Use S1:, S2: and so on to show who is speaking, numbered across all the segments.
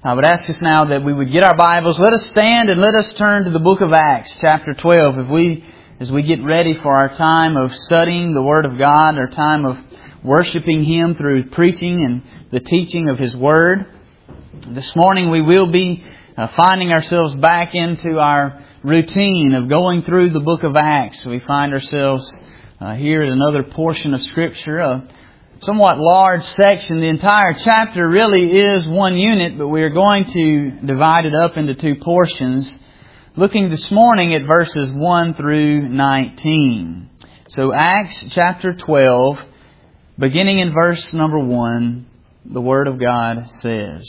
S1: I would ask us now that we would get our Bibles. Let us stand and let us turn to the book of Acts, chapter 12. As we get ready for our time of studying the Word of God, our time of worshiping Him through preaching and the teaching of His Word. This morning we will be finding ourselves back into our routine of going through the book of Acts. We find ourselves here at another portion of Scripture, a somewhat large section. The entire chapter really is one unit, but we are going to divide it up into two portions, looking this morning at verses 1 through 19. So Acts chapter 12, beginning in verse number 1, the Word of God says,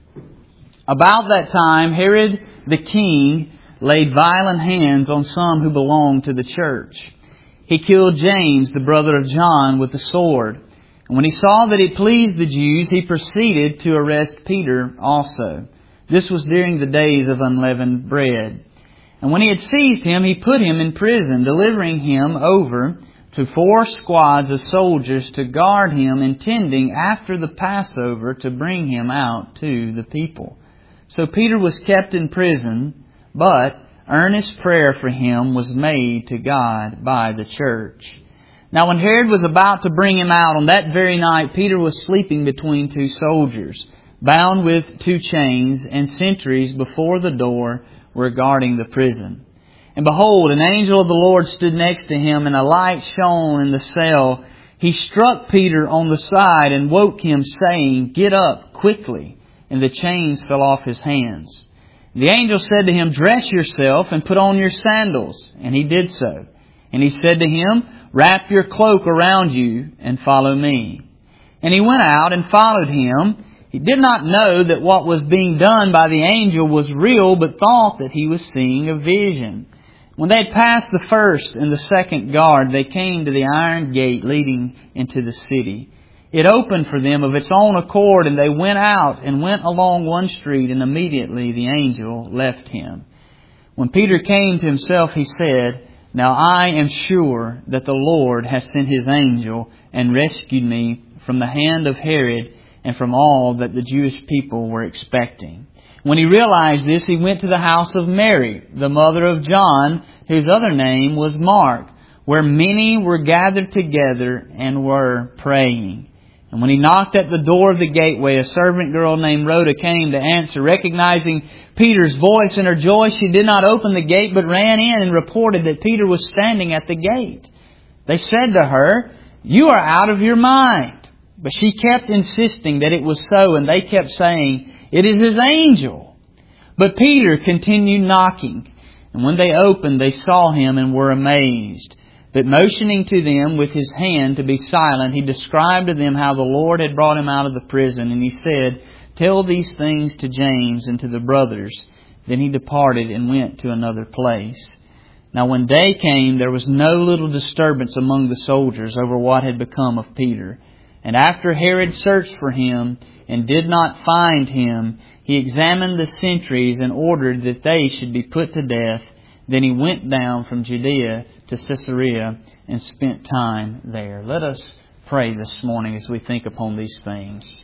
S1: "About that time Herod the king laid violent hands on some who belonged to the church. He killed James, the brother of John, with the sword. And when he saw that it pleased the Jews, he proceeded to arrest Peter also. This was during the days of unleavened bread. And when he had seized him, he put him in prison, delivering him over to 4 squads of soldiers to guard him, intending after the Passover to bring him out to the people. So Peter was kept in prison, but earnest prayer for him was made to God by the church. Now when Herod was about to bring him out, on that very night Peter was sleeping between 2 soldiers, bound with 2 chains, and sentries before the door were guarding the prison. And behold, an angel of the Lord stood next to him, and a light shone in the cell. He struck Peter on the side and woke him, saying, 'Get up quickly.' And the chains fell off his hands. The angel said to him, 'Dress yourself and put on your sandals.' And he did so. And he said to him, 'Wrap your cloak around you and follow me.' And he went out and followed him. He did not know that what was being done by the angel was real, but thought that he was seeing a vision. When they had passed the first and the second guard, they came to the iron gate leading into the city. It opened for them of its own accord, and they went out and went along one street, and immediately the angel left him. When Peter came to himself, he said, 'Now I am sure that the Lord has sent His angel and rescued me from the hand of Herod and from all that the Jewish people were expecting.' When he realized this, he went to the house of Mary, the mother of John, whose other name was Mark, where many were gathered together and were praying. And when he knocked at the door of the gateway, a servant girl named Rhoda came to answer. Recognizing Peter's voice in her joy, she did not open the gate, but ran in and reported that Peter was standing at the gate. They said to her, 'You are out of your mind.' But she kept insisting that it was so, and they kept saying, 'It is his angel.' But Peter continued knocking, and when they opened, they saw him and were amazed. But motioning to them with his hand to be silent, he described to them how the Lord had brought him out of the prison. And he said, 'Tell these things to James and to the brothers.' Then he departed and went to another place. Now when day came, there was no little disturbance among the soldiers over what had become of Peter. And after Herod searched for him and did not find him, he examined the sentries and ordered that they should be put to death. Then he went down from Judea to Caesarea and spent time there." Let us pray this morning as we think upon these things.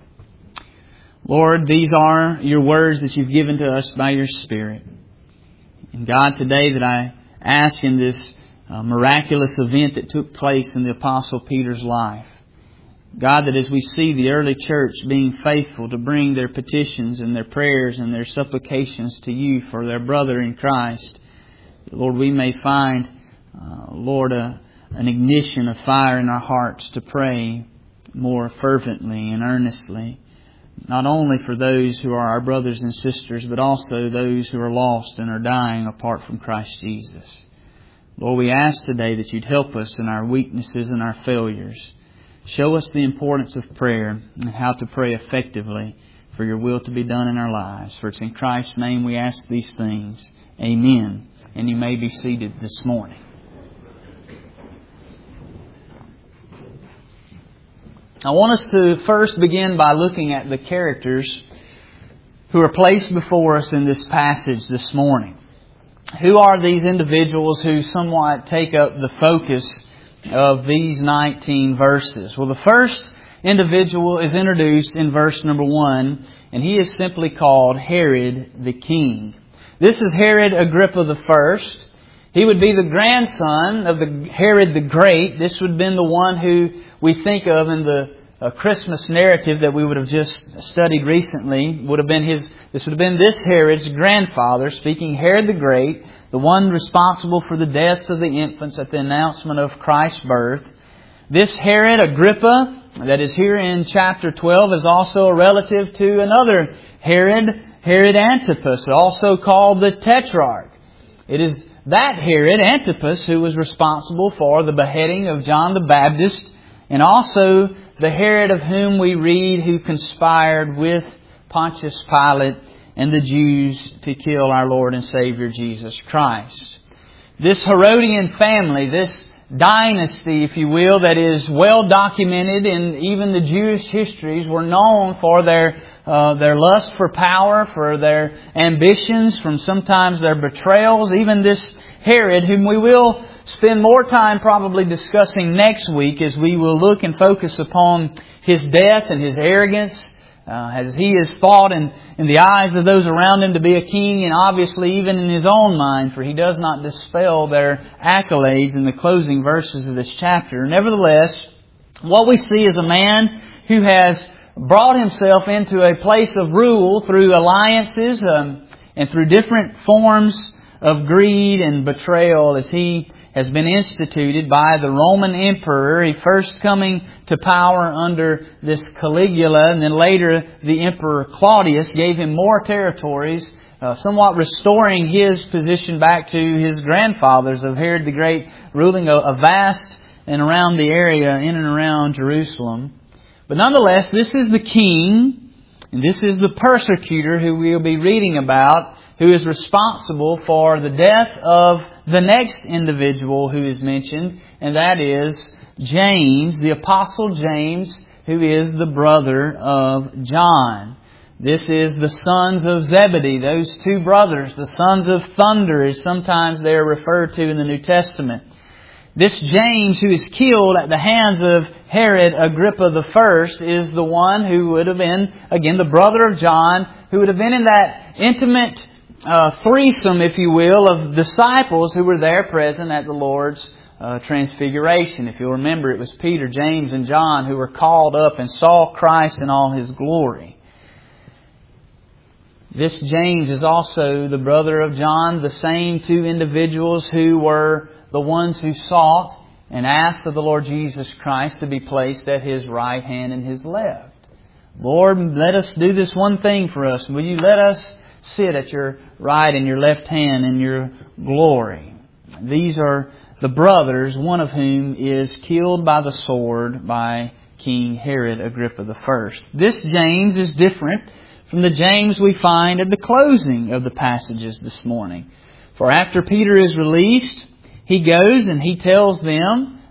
S1: Lord, these are your words that you've given to us by your Spirit. And God, today that I ask in this miraculous event that took place in the Apostle Peter's life, God, that as we see the early church being faithful to bring their petitions and their prayers and their supplications to you for their brother in Christ, Lord, we may find, Lord, an ignition of fire in our hearts to pray more fervently and earnestly, not only for those who are our brothers and sisters, but also those who are lost and are dying apart from Christ Jesus. Lord, we ask today that you'd help us in our weaknesses and our failures. Show us the importance of prayer and how to pray effectively for your will to be done in our lives. For it's in Christ's name we ask these things. Amen. And you may be seated this morning. I want us to first begin by looking at the characters who are placed before us in this passage this morning. Who are these individuals who somewhat take up the focus of these 19 verses? Well, the first individual is introduced in verse number 1, and he is simply called Herod the King. This is Herod Agrippa the First. He would be the grandson of the Herod the Great. This would have been the one who we think of in the Christmas narrative that we would have just studied recently. This would have been this Herod's grandfather, speaking Herod the Great, the one responsible for the deaths of the infants at the announcement of Christ's birth. This Herod Agrippa, that is here in chapter 12, is also a relative to another Herod, Herod Antipas, also called the Tetrarch. It is that Herod Antipas who was responsible for the beheading of John the Baptist, and also the Herod of whom we read who conspired with Pontius Pilate and the Jews to kill our Lord and Savior Jesus Christ. This Herodian family, this dynasty, if you will, that is well documented in even the Jewish histories, were known for their lust for power, for their ambitions, from sometimes their betrayals. Even this Herod, whom we will spend more time probably discussing next week as we will look and focus upon his death and his arrogance, as he is thought in the eyes of those around him to be a king, and obviously even in his own mind, for he does not dispel their accolades in the closing verses of this chapter. Nevertheless, what we see is a man who has brought himself into a place of rule through alliances and through different forms of greed and betrayal, as he has been instituted by the Roman Emperor. He first coming to power under this Caligula, and then later the Emperor Claudius gave him more territories, somewhat restoring his position back to his grandfathers of Herod the Great, ruling a vast and around the area in and around Jerusalem. But nonetheless, this is the king, and this is the persecutor who we'll be reading about, who is responsible for the death of the next individual who is mentioned, and that is James, the Apostle James, who is the brother of John. This is the sons of Zebedee, those two brothers, the sons of thunder, as sometimes they are referred to in the New Testament. This James, who is killed at the hands of Herod Agrippa the First, is the one who would have been, again, the brother of John, who would have been in that intimate threesome, if you will, of disciples who were there present at the Lord's transfiguration. If you'll remember, it was Peter, James, and John who were called up and saw Christ in all His glory. This James is also the brother of John, the same two individuals who were the ones who sought and asked of the Lord Jesus Christ to be placed at His right hand and His left. Lord, let us do this one thing for us. Will You let us sit at Your right and Your left hand in Your glory? These are the brothers, one of whom is killed by the sword by King Herod Agrippa the First. This James is different from the James we find at the closing of the passages this morning. For after Peter is released, he goes and he tells them,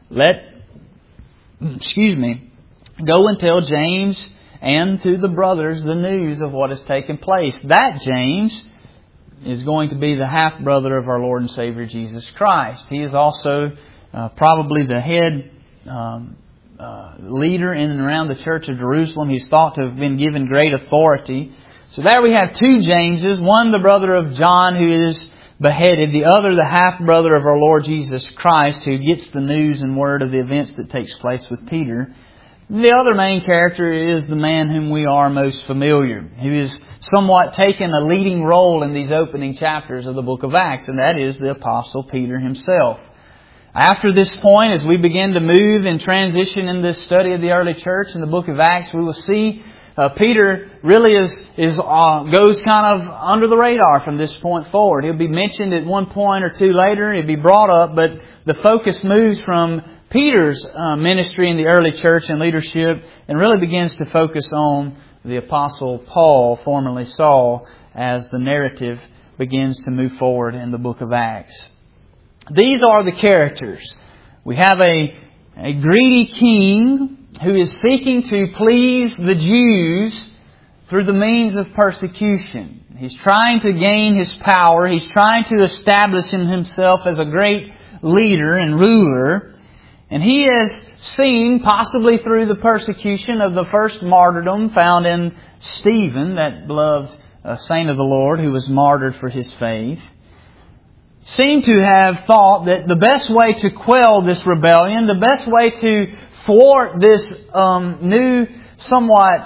S1: go and tell James and to the brothers the news of what has taken place. That James is going to be the half-brother of our Lord and Savior Jesus Christ. He is also probably the head leader in and around the Church of Jerusalem. He's thought to have been given great authority. So there we have two Jameses. One, the brother of John, who is beheaded. The other, the half-brother of our Lord Jesus Christ, who gets the news and word of the events that takes place with Peter. The other main character is the man whom we are most familiar, who is somewhat taken a leading role in these opening chapters of the book of Acts, and that is the Apostle Peter himself. After this point, as we begin to move and transition in this study of the early church in the book of Acts, we will see Peter really goes kind of under the radar from this point forward. He'll be mentioned at one point or two later. He'll be brought up, but the focus moves from Peter's ministry in the early church and leadership and really begins to focus on the Apostle Paul, formerly Saul, as the narrative begins to move forward in the book of Acts. These are the characters. We have a greedy king who is seeking to please the Jews through the means of persecution. He's trying to gain his power. He's trying to establish himself as a great leader and ruler. And he has seen, possibly through the persecution of the first martyrdom found in Stephen, that beloved saint of the Lord who was martyred for his faith, seemed to have thought that the best way to quell this rebellion, the best way to thwart this new, somewhat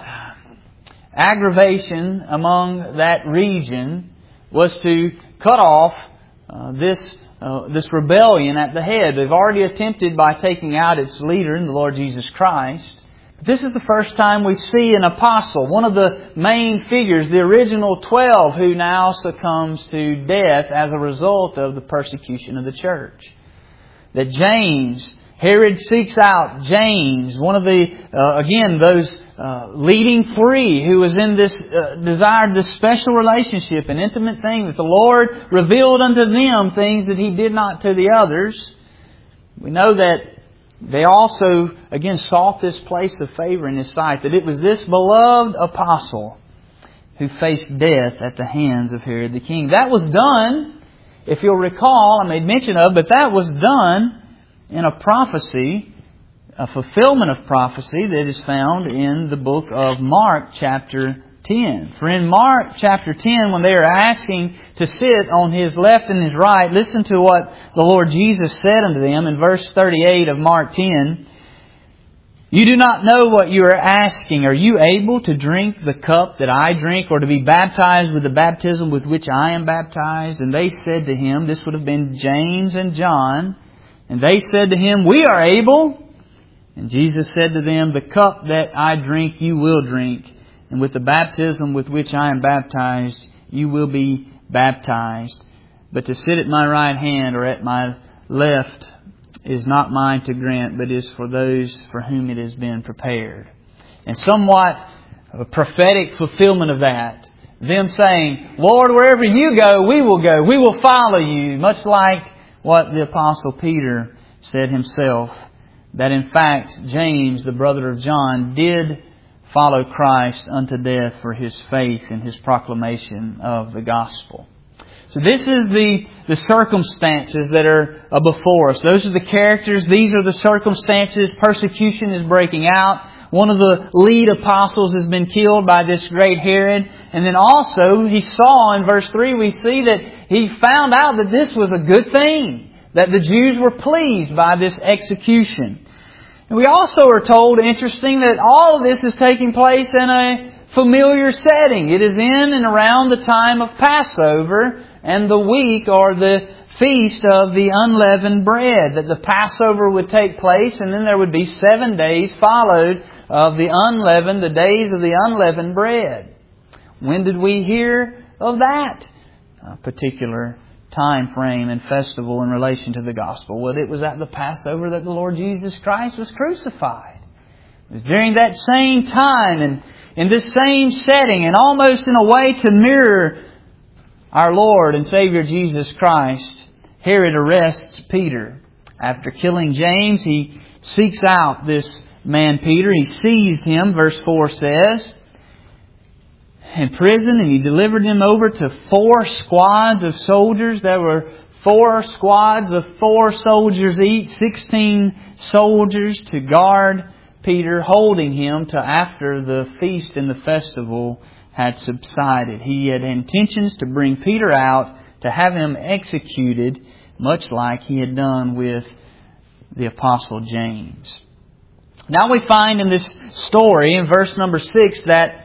S1: aggravation among that region, was to cut off this rebellion at the head. They've already attempted by taking out its leader in the Lord Jesus Christ. But this is the first time we see an apostle, one of the main figures, the original 12, who now succumbs to death as a result of the persecution of the church. That James, Herod seeks out James, one of the, those leading three who was in this, desired this special relationship, an intimate thing that the Lord revealed unto them things that He did not to the others. We know that they also, again, sought this place of favor in His sight, that it was this beloved apostle who faced death at the hands of Herod the king. That was done, if you'll recall, I made mention of, but that was done in a prophecy, a fulfillment of prophecy that is found in the book of Mark chapter 10. For in Mark chapter 10, when they are asking to sit on His left and His right, listen to what the Lord Jesus said unto them in verse 38 of Mark 10. You do not know what you are asking. Are you able to drink the cup that I drink, or to be baptized with the baptism with which I am baptized? And they said to Him, this would have been James and John, and they said to Him, we are able. And Jesus said to them, the cup that I drink you will drink, and with the baptism with which I am baptized you will be baptized. But to sit at my right hand or at my left is not mine to grant, but is for those for whom it has been prepared. And somewhat a prophetic fulfillment of that. Them saying, Lord, wherever you go, we will go. We will follow you. Much like what the Apostle Peter said himself, that in fact James, the brother of John, did follow Christ unto death for his faith and his proclamation of the gospel. So this is the circumstances that are before us. Those are the characters. These are the circumstances. Persecution is breaking out. One of the lead apostles has been killed by this great Herod. And then also he saw in verse 3, we see that he found out that this was a good thing, that the Jews were pleased by this execution. And we also are told, interesting, that all of this is taking place in a familiar setting. It is in and around the time of Passover and the week or the feast of the unleavened bread. That the Passover would take place, and then there would be 7 days followed of the days of the unleavened bread. When did we hear of that particular time frame and festival in relation to the gospel? Well, it was at the Passover that the Lord Jesus Christ was crucified. It was during that same time and in this same setting, and almost in a way to mirror our Lord and Savior Jesus Christ, Herod arrests Peter. After killing James, he seeks out this man Peter. He seized him, verse 4 says, in prison, and he delivered him over to 4 squads of soldiers. There were 4 squads of 4 soldiers each, 16 soldiers to guard Peter, holding him till after the feast and the festival had subsided. He had intentions to bring Peter out, to have him executed, much like he had done with the Apostle James. Now we find in this story, in verse number 6, that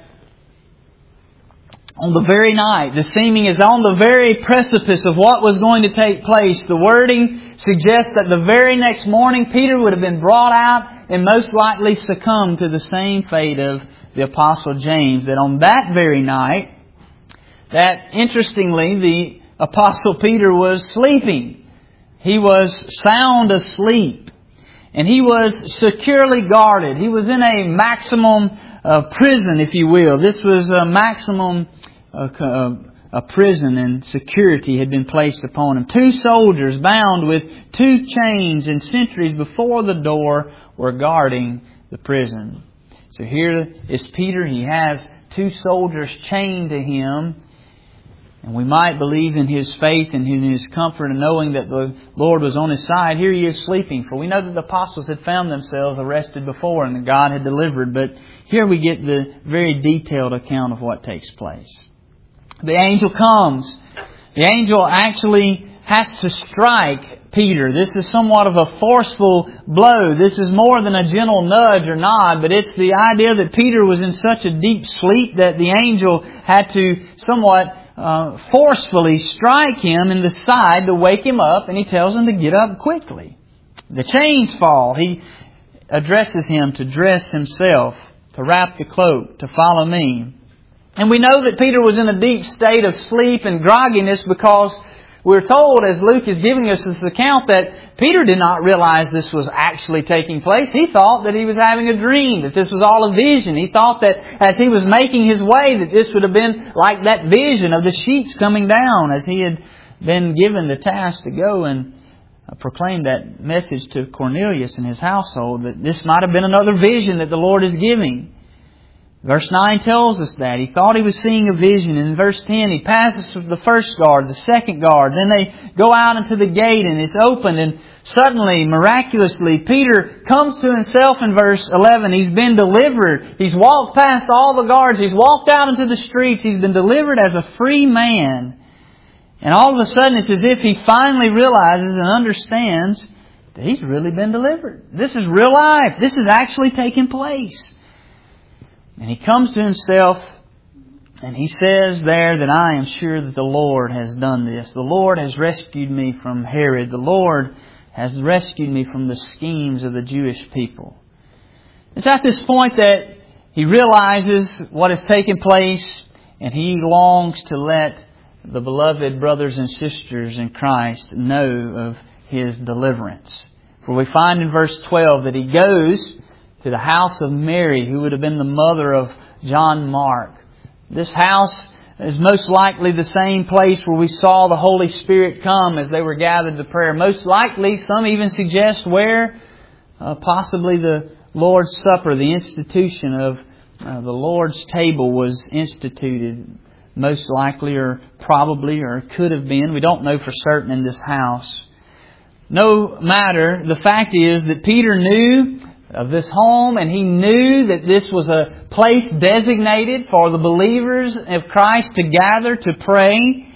S1: on the very night, the seeming is on the very precipice of what was going to take place. The wording suggests that the very next morning Peter would have been brought out and most likely succumbed to the same fate of the Apostle James. That on that very night, that interestingly, the Apostle Peter was sleeping. He was sound asleep. And he was securely guarded. He was in a maximum prison, if you will. This was a maximum a prison, and security had been placed upon him. 2 soldiers bound with 2 chains and sentries before the door were guarding the prison. So here is Peter. He has 2 soldiers chained to him. And we might believe in his faith and in his comfort and knowing that the Lord was on his side. Here he is sleeping. For we know that the apostles had found themselves arrested before and that God had delivered. But here we get the very detailed account of what takes place. The angel comes. The angel actually has to strike Peter. This is somewhat of a forceful blow. This is more than a gentle nudge or nod, but it's the idea that Peter was in such a deep sleep that the angel had to somewhat forcefully strike him in the side to wake him up, and he tells him to get up quickly. The chains fall. He addresses him to dress himself, to wrap the cloak, to follow me. And we know that Peter was in a deep state of sleep and grogginess because we're told, as Luke is giving us this account, that Peter did not realize this was actually taking place. He thought that he was having a dream, that this was all a vision. He thought that as he was making his way, that this would have been like that vision of the sheets coming down as he had been given the task to go and proclaim that message to Cornelius and his household, that this might have been another vision that the Lord is giving. Verse 9 tells us that. He thought he was seeing a vision. In verse 10, he passes through the first guard, the second guard. Then they go out into the gate and it's opened. And suddenly, miraculously, Peter comes to himself in verse 11. He's been delivered. He's walked past all the guards. He's walked out into the streets. He's been delivered as a free man. And all of a sudden, it's as if he finally realizes and understands that he's really been delivered. This is real life. This is actually taking place. And he comes to himself and he says there that I am sure that the Lord has done this. The Lord has rescued me from Herod. The Lord has rescued me from the schemes of the Jewish people. It's at this point that he realizes what has taken place and he longs to let the beloved brothers and sisters in Christ know of his deliverance. For we find in verse 12 that he goes to the house of Mary, who would have been the mother of John Mark. This house is most likely the same place where we saw the Holy Spirit come as they were gathered to prayer. Most likely, some even suggest where possibly the Lord's Supper, the institution of the Lord's table was instituted. Most likely or probably or could have been. We don't know for certain in this house. No matter, the fact is that Peter knew of this home, and he knew that this was a place designated for the believers of Christ to gather to pray,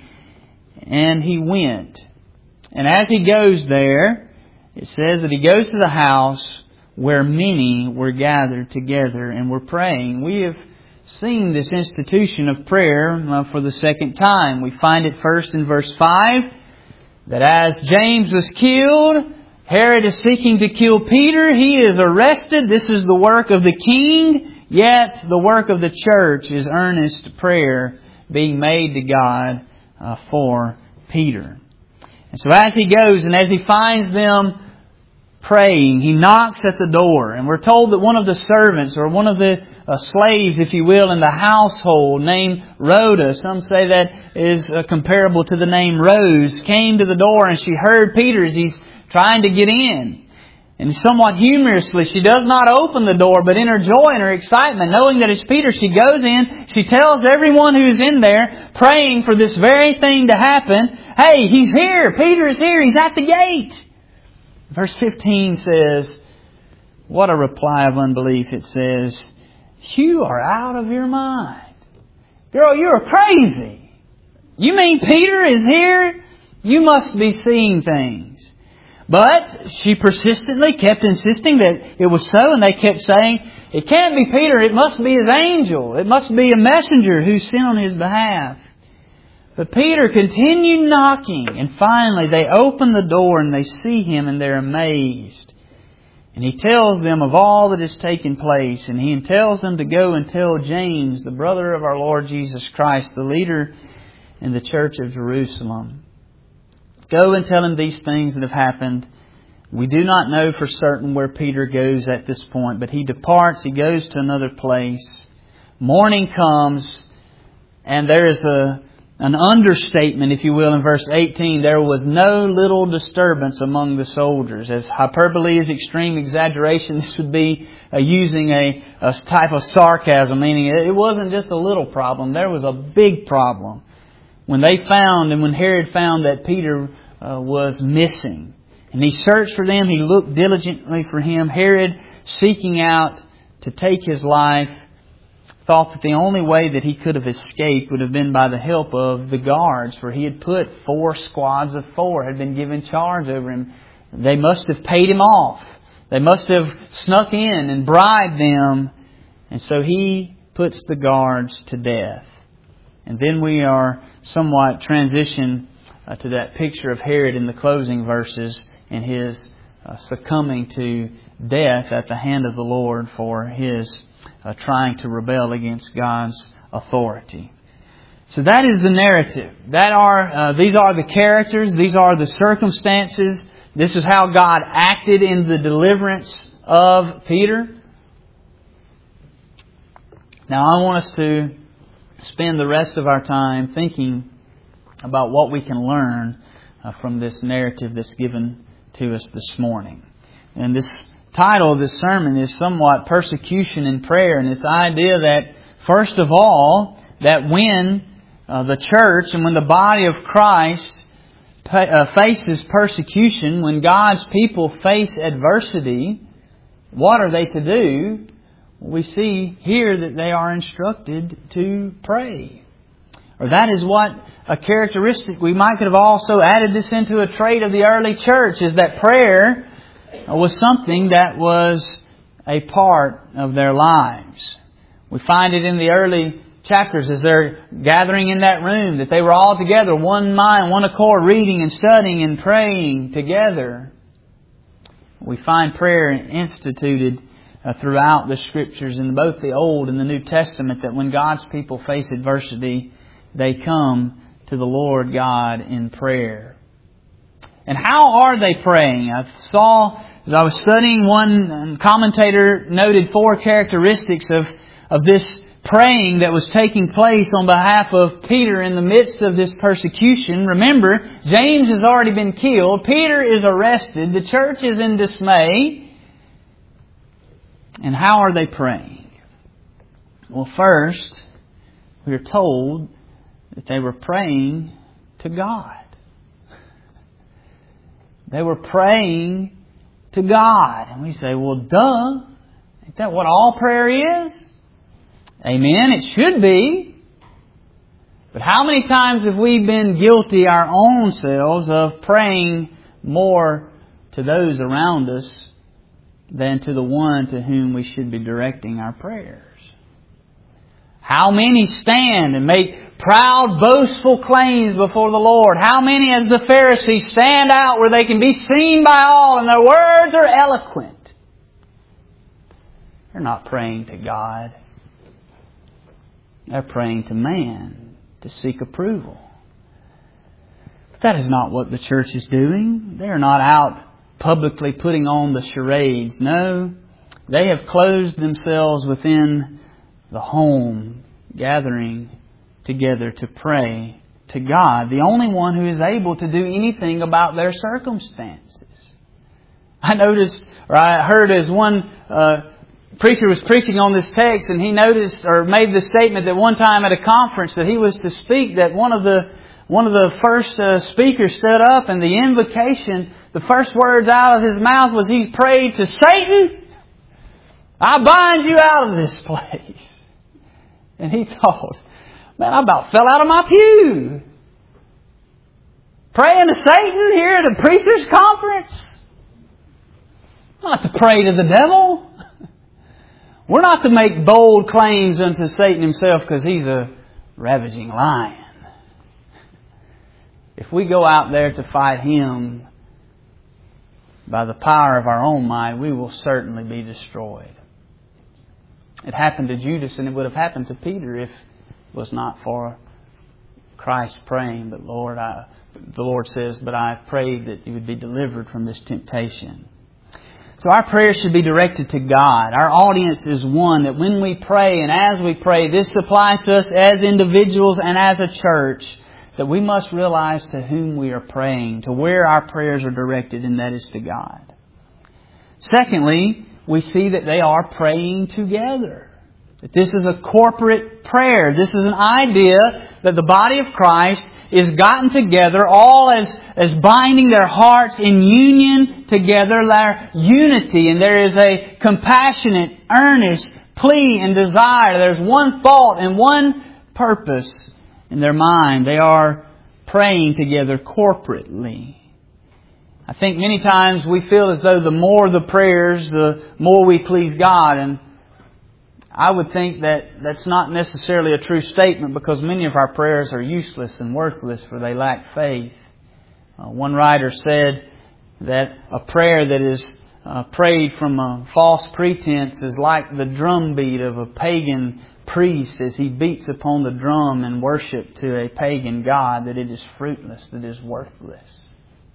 S1: and he went. And as he goes there, it says that he goes to the house where many were gathered together and were praying. We have seen this institution of prayer for the second time. We find it first in verse 5, that as James was killed, Herod is seeking to kill Peter. He is arrested. This is the work of the king. Yet the work of the church is earnest prayer being made to God for Peter. And so as he goes and as he finds them praying, he knocks at the door. And we're told that one of the servants or one of the slaves, if you will, in the household named Rhoda, some say that is comparable to the name Rose, came to the door and she heard Peter as he's trying to get in. And somewhat humorously, she does not open the door, but in her joy and her excitement, knowing that it's Peter, she goes in, she tells everyone who's in there, praying for this very thing to happen, hey, he's here, Peter is here, he's at the gate. Verse 15 says, what a reply of unbelief. It says, you are out of your mind. Girl, you're crazy. You mean Peter is here? You must be seeing things. But she persistently kept insisting that it was so, and they kept saying, it can't be Peter, it must be his angel. It must be a messenger who's sent on his behalf. But Peter continued knocking, and finally they open the door and they see him and they're amazed. And he tells them of all that has taken place, and he tells them to go and tell James, the brother of our Lord Jesus Christ, the leader in the church of Jerusalem. Go and tell him these things that have happened. We do not know for certain where Peter goes at this point, but he departs, he goes to another place. Morning comes, and there is an understatement, if you will, in verse 18. There was no little disturbance among the soldiers. As hyperbole is extreme exaggeration, this would be using a type of sarcasm, meaning it wasn't just a little problem. There was a big problem. when Herod found that Peter was missing. And he searched for them. He looked diligently for him. Herod, seeking out to take his life, thought that the only way that he could have escaped would have been by the help of the guards, for he had put 4 squads of 4, had been given charge over him. They must have paid him off. They must have snuck in and bribed them. And so he puts the guards to death. And then we are somewhat transitioned to that picture of Herod in the closing verses and his succumbing to death at the hand of the Lord for his trying to rebel against God's authority. So that is the narrative. These are the characters. These are the circumstances. This is how God acted in the deliverance of Peter. Now I want us to spend the rest of our time thinking about what we can learn from this narrative that's given to us this morning. And this title of this sermon is somewhat Persecution and Prayer. And it's the idea that, first of all, that when the church and when the body of Christ faces persecution, when God's people face adversity, what are they to do? We see here that they are instructed to pray. Or that is what a characteristic, we might have also added this into a trait of the early church, is that prayer was something that was a part of their lives. We find it in the early chapters as they're gathering in that room, that they were all together, one mind, one accord, reading and studying and praying together. We find prayer instituted throughout the Scriptures in both the Old and the New Testament, that when God's people face adversity, they come to the Lord God in prayer. And how are they praying? I saw, as I was studying, one commentator noted 4 characteristics of this praying that was taking place on behalf of Peter in the midst of this persecution. Remember, James has already been killed. Peter is arrested. The church is in dismay. And how are they praying? Well, first, we are told that they were praying to God. They were praying to God. And we say, well, duh. Ain't that what all prayer is? Amen. It should be. But how many times have we been guilty our own selves of praying more to those around us than to the one to whom we should be directing our prayers? How many stand and make proud, boastful claims before the Lord? How many, as the Pharisees, stand out where they can be seen by all and their words are eloquent? They're not praying to God. They're praying to man to seek approval. But that is not what the church is doing. They are not out publicly putting on the charades. No, they have closed themselves within the home, gathering together to pray to God, the only one who is able to do anything about their circumstances. I noticed, or I heard as one preacher was preaching on this text, and he noticed or made the statement that one time at a conference that he was to speak, that one of the first speakers stood up, and the invocation, the first words out of his mouth was he prayed to Satan, I bind you out of this place. And he thought, man, I about fell out of my pew. Praying to Satan here at a preacher's conference? Not to pray to the devil. We're not to make bold claims unto Satan himself because he's a ravaging lion. If we go out there to fight him by the power of our own might, we will certainly be destroyed. It happened to Judas, and it would have happened to Peter if it was not for Christ praying. But the Lord says, but I prayed that you would be delivered from this temptation. So our prayers should be directed to God. Our audience is one, that when we pray and as we pray, this applies to us as individuals and as a church, that we must realize to whom we are praying, to where our prayers are directed, and that is to God. Secondly, we see that they are praying together. That this is a corporate prayer. This is an idea that the body of Christ is gotten together, all as binding their hearts in union together, their unity. And there is a compassionate, earnest plea and desire. There's one thought and one purpose in their mind. They are praying together corporately. I think many times we feel as though the more the prayers, the more we please God. And I would think that that's not necessarily a true statement, because many of our prayers are useless and worthless, for they lack faith. One writer said that a prayer that is prayed from a false pretense is like the drumbeat of a pagan priest as he beats upon the drum in worship to a pagan god, that it is fruitless, that it is worthless.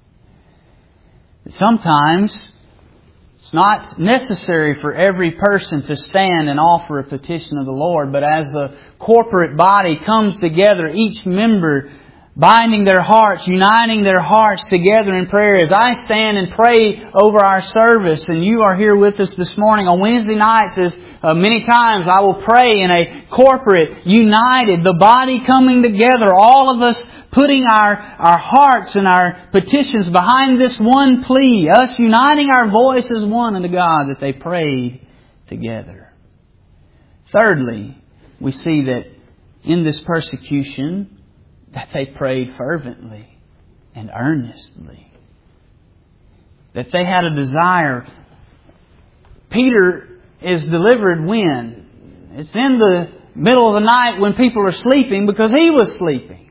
S1: Sometimes it's not necessary for every person to stand and offer a petition of the Lord, but as the corporate body comes together, each member binding their hearts, uniting their hearts together in prayer. As I stand and pray over our service, and you are here with us this morning on Wednesday nights, as many times I will pray in a corporate, united, the body coming together, all of us putting our hearts and our petitions behind this one plea, us uniting our voice as one unto God, that they prayed together. Thirdly, we see that in this persecution, that they prayed fervently and earnestly. That they had a desire. Peter is delivered when? It's in the middle of the night when people are sleeping, because he was sleeping.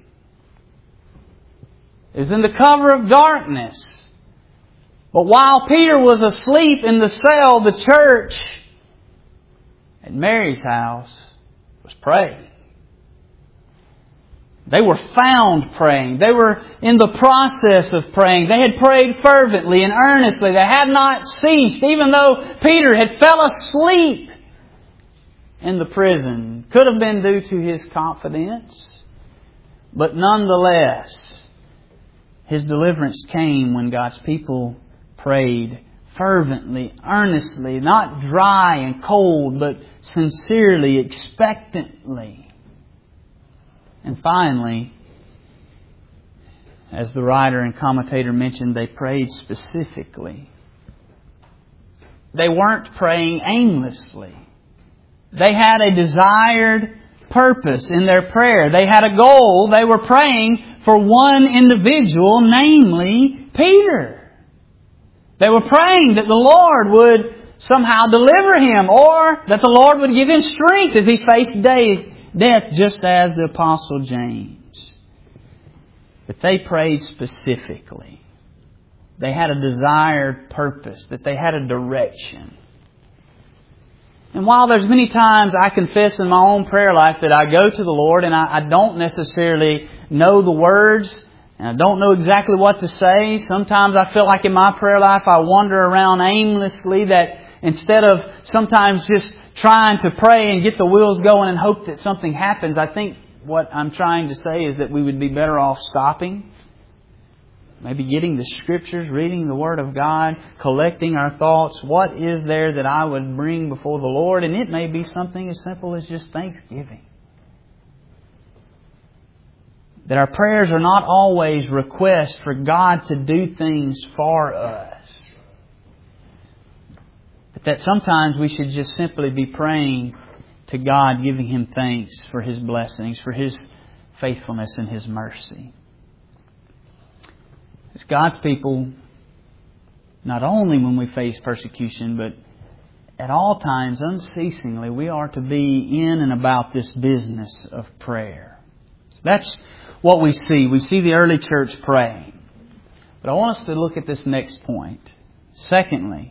S1: It was in the cover of darkness. But while Peter was asleep in the cell, the church at Mary's house was praying. They were found praying. They were in the process of praying. They had prayed fervently and earnestly. They had not ceased, even though Peter had fell asleep in the prison. Could have been due to his confidence. But nonetheless, his deliverance came when God's people prayed fervently, earnestly, not dry and cold, but sincerely, expectantly. And finally, as the writer and commentator mentioned, they prayed specifically. They weren't praying aimlessly. They had a desired purpose in their prayer. They had a goal. They were praying for one individual, namely Peter. They were praying that the Lord would somehow deliver him, or that the Lord would give him strength as he faced death, just as the Apostle James. But they prayed specifically. They had a desired purpose, that they had a direction. And while there's many times I confess in my own prayer life that I go to the Lord and I don't necessarily know the words, and I don't know exactly what to say. Sometimes I feel like in my prayer life I wander around aimlessly, that instead of sometimes just trying to pray and get the wheels going and hope that something happens, I think what I'm trying to say is that we would be better off stopping. Maybe getting the Scriptures, reading the Word of God, collecting our thoughts. What is there that I would bring before the Lord? And it may be something as simple as just thanksgiving. That our prayers are not always requests for God to do things for us. But that sometimes we should just simply be praying to God, giving Him thanks for His blessings, for His faithfulness and His mercy. As God's people, not only when we face persecution, but at all times, unceasingly, we are to be in and about this business of prayer. That's what we see. We see the early church praying. But I want us to look at this next point. Secondly,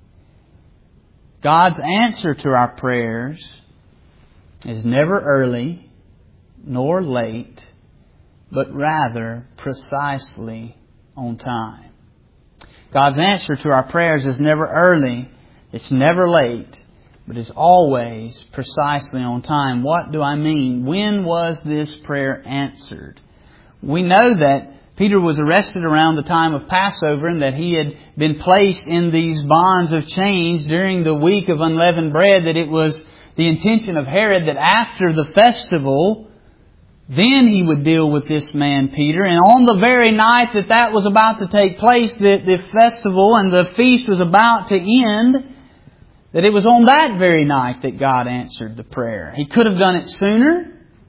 S1: God's answer to our prayers is never early nor late, but rather precisely on time. God's answer to our prayers is never early, it's never late, but is always precisely on time. What do I mean? When was this prayer answered? We know that Peter was arrested around the time of Passover, and that he had been placed in these bonds of chains during the week of unleavened bread, that it was the intention of Herod that after the festival, then he would deal with this man Peter. And on the very night that was about to take place, the festival and the feast was about to end, that it was on that very night that God answered the prayer. He could have done it sooner,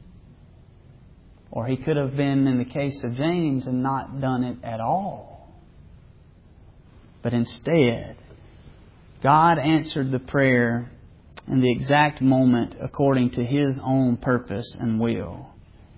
S1: or He could have been in the case of James and not done it at all. But instead, God answered the prayer in the exact moment according to His own purpose and will.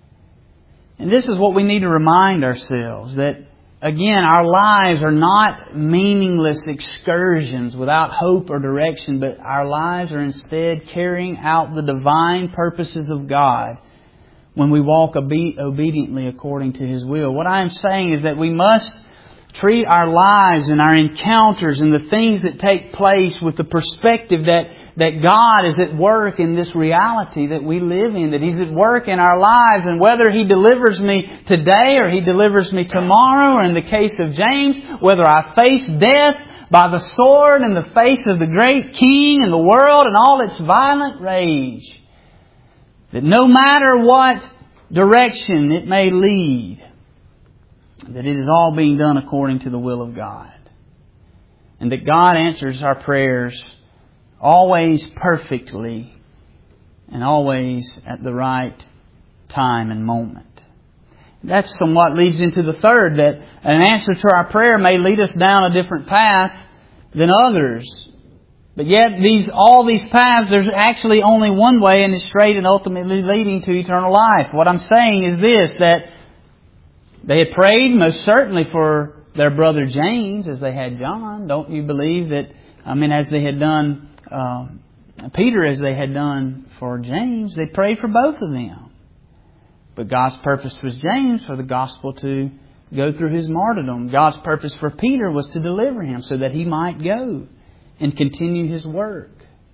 S1: And this is what we need to remind ourselves, that again, our lives are not meaningless excursions without hope or direction, but our lives are instead carrying out the divine purposes of God when we walk obediently according to His will. What I am saying is that we must treat our lives and our encounters and the things that take place with the perspective that God is at work in this reality that we live in, that He's at work in our lives, and whether He delivers me today or He delivers me tomorrow, or in the case of James, whether I face death by the sword in the face of the great King and the world and all its violent rage, that no matter what direction it may lead, that it is all being done according to the will of God. And that God answers our prayers always perfectly and always at the right time and moment. That somewhat leads into the third, that an answer to our prayer may lead us down a different path than others. But yet all these paths, there's actually only one way, and it's straight and ultimately leading to eternal life. What I'm saying is this, that they had prayed most certainly for their brother James as they had John. Don't you believe that, as they had done Peter, as they had done for James, they prayed for both of them. But God's purpose was James for the gospel to go through his martyrdom. God's purpose for Peter was to deliver him so that he might go and continue his work.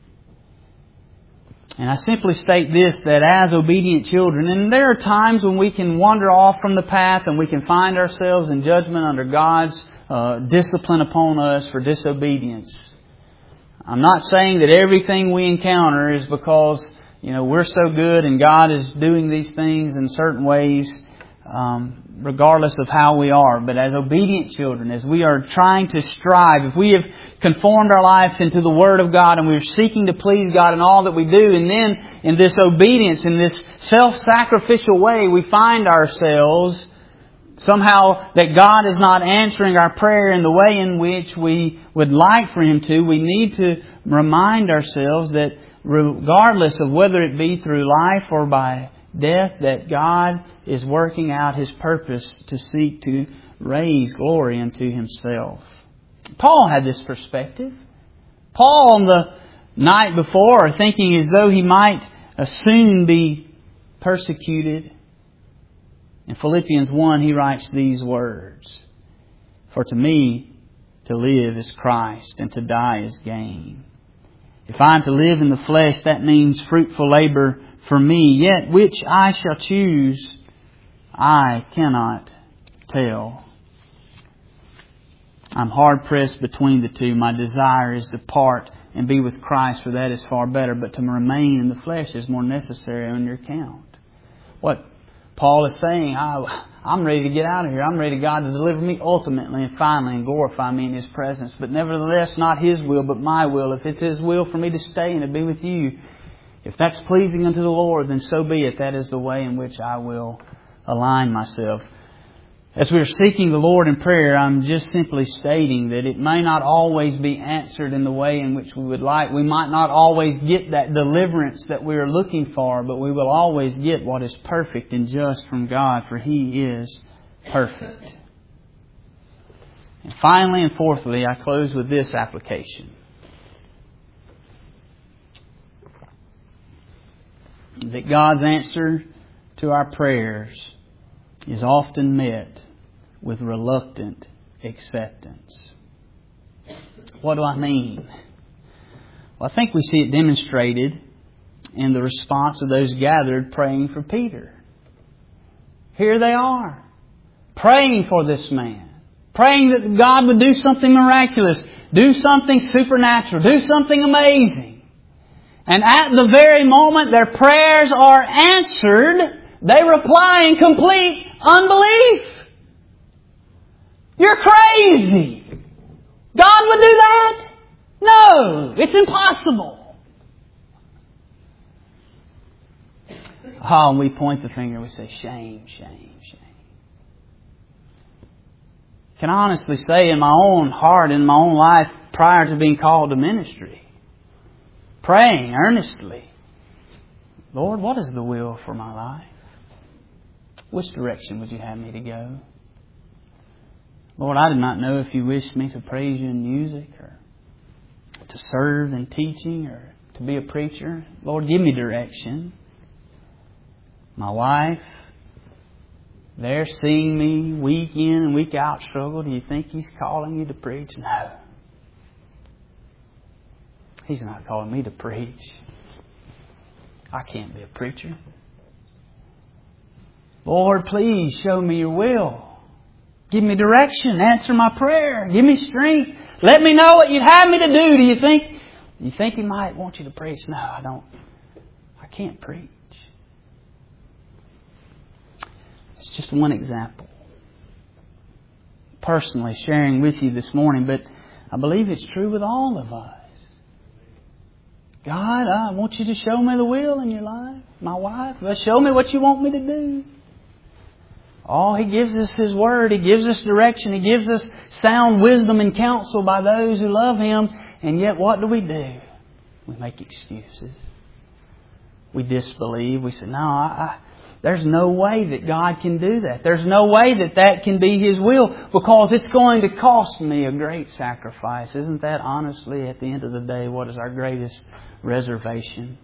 S1: And I simply state this, that as obedient children, and there are times when we can wander off from the path and we can find ourselves in judgment under God's discipline upon us for disobedience. I'm not saying that everything we encounter is because, we're so good and God is doing these things in certain ways, regardless of how we are. But as obedient children, as we are trying to strive, if we have conformed our lives into the Word of God and we're seeking to please God in all that we do, and then in this obedience, in this self-sacrificial way, we find ourselves somehow that God is not answering our prayer in the way in which we would like for Him to, we need to remind ourselves that regardless of whether it be through life or by death, that God is working out His purpose to seek to raise glory unto Himself. Paul had this perspective. Paul, on the night before, thinking as though he might soon be persecuted, in Philippians 1 he writes these words, "For to me to live is Christ, and to die is gain. If I am to live in the flesh, that means fruitful labor for me. Yet which I shall choose, I cannot tell. I'm hard pressed between the two. My desire is to depart and be with Christ, for that is far better. But to remain in the flesh is more necessary on your account." What Paul is saying, I'm ready to get out of here. I'm ready, God, to deliver me ultimately and finally and glorify me in His presence. But nevertheless, not His will, but my will. If it's His will for me to stay and to be with you, if that's pleasing unto the Lord, then so be it. That is the way in which I will align myself. As we are seeking the Lord in prayer, I'm just simply stating that it may not always be answered in the way in which we would like. We might not always get that deliverance that we are looking for, but we will always get what is perfect and just from God, for He is perfect. And finally and fourthly, I close with this application. That God's answer to our prayers is often met with reluctant acceptance. What do I mean? Well, I think we see it demonstrated in the response of those gathered praying for Peter. Here they are, praying for this man, praying that God would do something miraculous, do something supernatural, do something amazing. And at the very moment their prayers are answered, they reply in complete unbelief. You're crazy. God would do that? No, it's impossible. Oh, and we point the finger and we say, shame, shame, shame. Can I honestly say in my own heart, in my own life, prior to being called to ministry, praying earnestly, Lord, what is the will for my life? Which direction would you have me to go? Lord, I did not know if you wished me to praise you in music or to serve in teaching or to be a preacher. Lord, give me direction. My wife, they're seeing me week in and week out struggle. Do you think He's calling you to preach? No. He's not calling me to preach. I can't be a preacher. Lord, please show me your will. Give me direction. Answer my prayer. Give me strength. Let me know what you'd have me to do. Do you think He might want you to preach? No, I don't. I can't preach. It's just one example. Personally sharing with you this morning, but I believe it's true with all of us. God, I want you to show me the will in your life. My wife, show me what you want me to do. Oh, He gives us His Word. He gives us direction. He gives us sound wisdom and counsel by those who love Him. And yet what do? We make excuses. We disbelieve. We say, no, there's no way that God can do that. There's no way that can be His will because it's going to cost me a great sacrifice. Isn't that honestly, at the end of the day, what is our greatest reservation?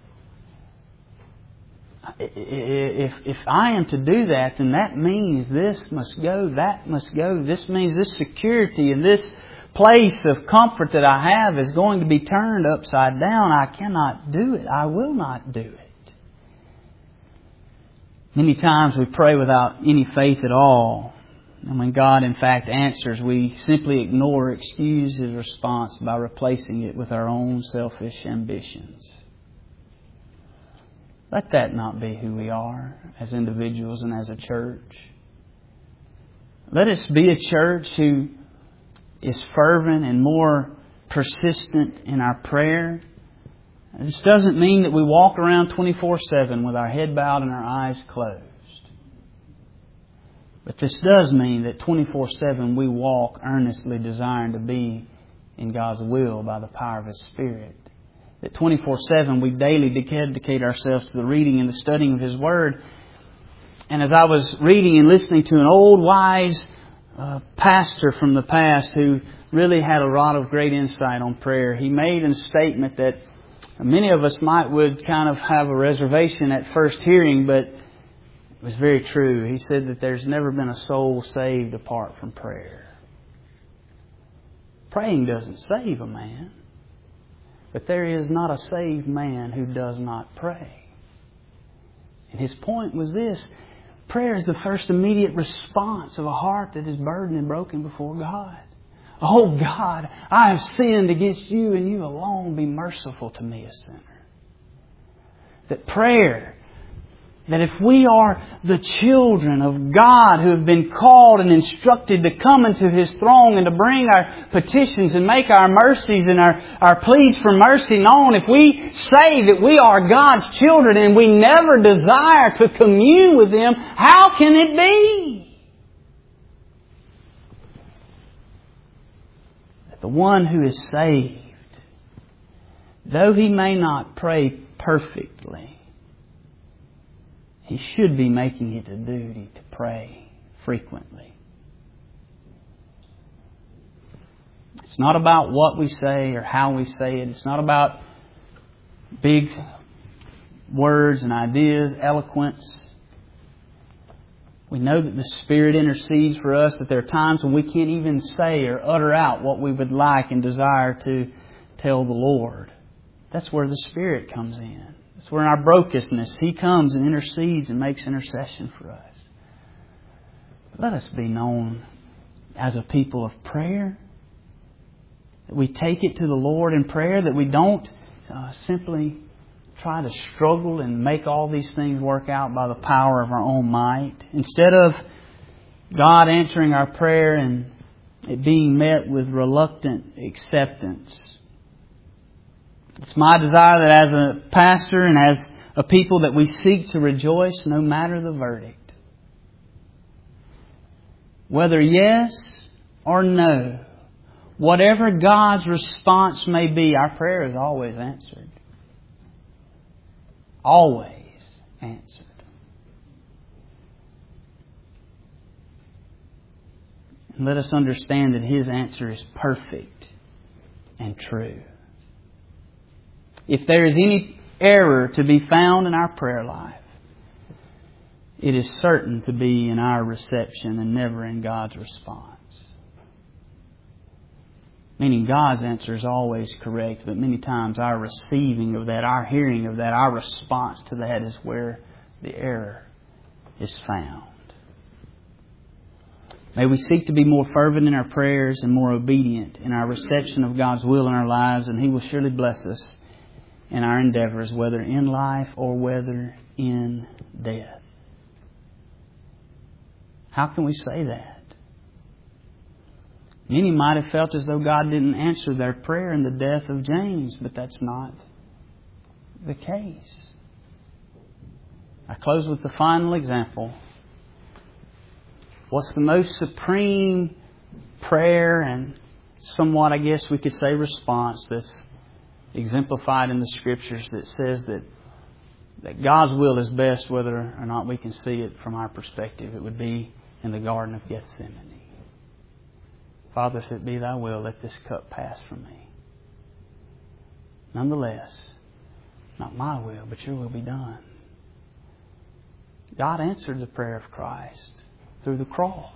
S1: If I am to do that, then that means this must go, that must go. This means this security and this place of comfort that I have is going to be turned upside down. I cannot do it. I will not do it. Many times we pray without any faith at all. And when God in fact answers, we simply ignore or excuse His response by replacing it with our own selfish ambitions. Let that not be who we are as individuals and as a church. Let us be a church who is fervent and more persistent in our prayer. This doesn't mean that we walk around 24/7 with our head bowed and our eyes closed. But this does mean that 24/7 we walk earnestly desiring to be in God's will by the power of His Spirit. That 24/7 we daily dedicate ourselves to the reading and the studying of His Word. And as I was reading and listening to an old wise pastor from the past who really had a lot of great insight on prayer, he made a statement that many of us would kind of have a reservation at first hearing, but it was very true. He said that there's never been a soul saved apart from prayer. Praying doesn't save a man. But there is not a saved man who does not pray. And his point was this: prayer is the first immediate response of a heart that is burdened and broken before God. Oh God, I have sinned against you and you alone. Be merciful to me, a sinner. That prayer, that if we are the children of God who have been called and instructed to come into His throne and to bring our petitions and make our mercies and our pleas for mercy known, if we say that we are God's children and we never desire to commune with Him, how can it be? That the one who is saved, though he may not pray perfectly, he should be making it a duty to pray frequently. It's not about what we say or how we say it. It's not about big words and ideas, eloquence. We know that the Spirit intercedes for us, that there are times when we can't even say or utter out what we would like and desire to tell the Lord. That's where the Spirit comes in. It's where in our brokenness He comes and intercedes and makes intercession for us. But let us be known as a people of prayer. That we take it to the Lord in prayer. That we don't simply try to struggle and make all these things work out by the power of our own might. Instead of God answering our prayer and it being met with reluctant acceptance. It's my desire that as a pastor and as a people that we seek to rejoice no matter the verdict. Whether yes or no, whatever God's response may be, our prayer is always answered. Always answered. And let us understand that His answer is perfect and true. If there is any error to be found in our prayer life, it is certain to be in our reception and never in God's response. Meaning God's answer is always correct, but many times our receiving of that, our hearing of that, our response to that is where the error is found. May we seek to be more fervent in our prayers and more obedient in our reception of God's will in our lives, and He will surely bless us in our endeavors, whether in life or whether in death. How can we say that? Many might have felt as though God didn't answer their prayer in the death of James, but that's not the case. I close with the final example. What's the most supreme prayer and somewhat, I guess we could say, response that's exemplified in the Scriptures that says that God's will is best whether or not we can see it from our perspective? It would be in the Garden of Gethsemane. Father, if it be Thy will, let this cup pass from me. Nonetheless, not my will, but Your will be done. God answered the prayer of Christ through the cross.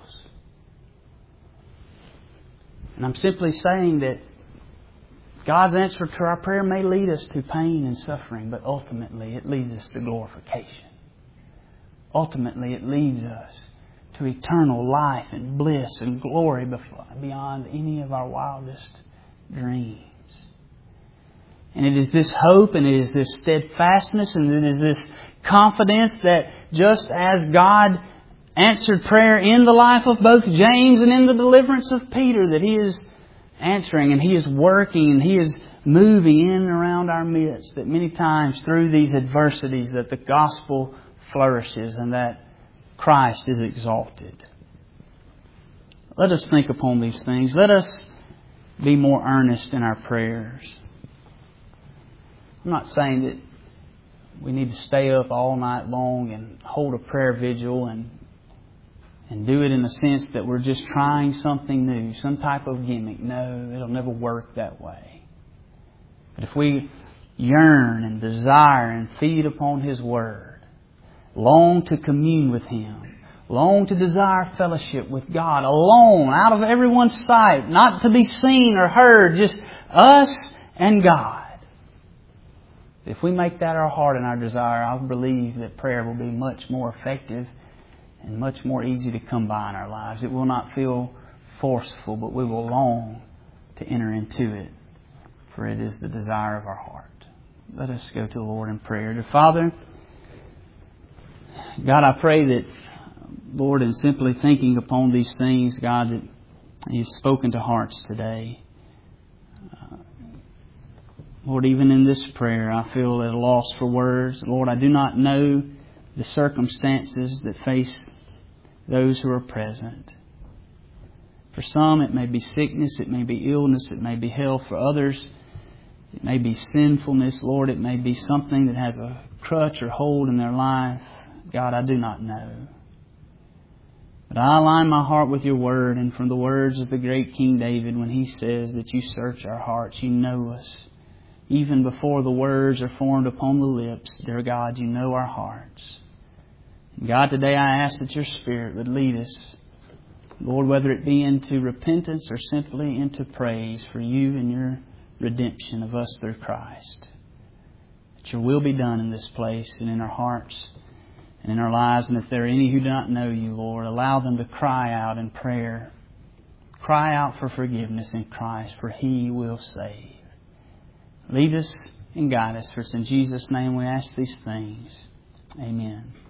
S1: And I'm simply saying that God's answer to our prayer may lead us to pain and suffering, but ultimately it leads us to glorification. Ultimately it leads us to eternal life and bliss and glory beyond any of our wildest dreams. And it is this hope and it is this steadfastness and it is this confidence that just as God answered prayer in the life of both James and in the deliverance of Peter, that He is answering and He is working and He is moving in and around our midst, that many times through these adversities that the gospel flourishes and that Christ is exalted. Let us think upon these things. Let us be more earnest in our prayers. I'm not saying that we need to stay up all night long and hold a prayer vigil and do it in the sense that we're just trying something new, some type of gimmick. No, it'll never work that way. But if we yearn and desire and feed upon His Word, long to commune with Him, long to desire fellowship with God, alone, out of everyone's sight, not to be seen or heard, just us and God. If we make that our heart and our desire, I believe that prayer will be much more effective and much more easy to come by in our lives. It will not feel forceful, but we will long to enter into it, for it is the desire of our heart. Let us go to the Lord in prayer. Dear Father, God, I pray that, Lord, in simply thinking upon these things, God, that You've spoken to hearts today. Lord, even in this prayer, I feel at a loss for words. Lord, I do not know the circumstances that face those who are present. For some, it may be sickness, it may be illness, it may be health. For others, it may be sinfulness. Lord, it may be something that has a crutch or hold in their life. God, I do not know. But I align my heart with Your Word, and from the words of the great King David when he says that You search our hearts, You know us. Even before the words are formed upon the lips, dear God, You know our hearts. And God, today I ask that Your Spirit would lead us, Lord, whether it be into repentance or simply into praise for You and Your redemption of us through Christ. That Your will be done in this place and in our hearts and in our lives. And if there are any who do not know You, Lord, allow them to cry out in prayer. Cry out for forgiveness in Christ, for He will save. Lead us and guide us. For it's in Jesus' name we ask these things. Amen.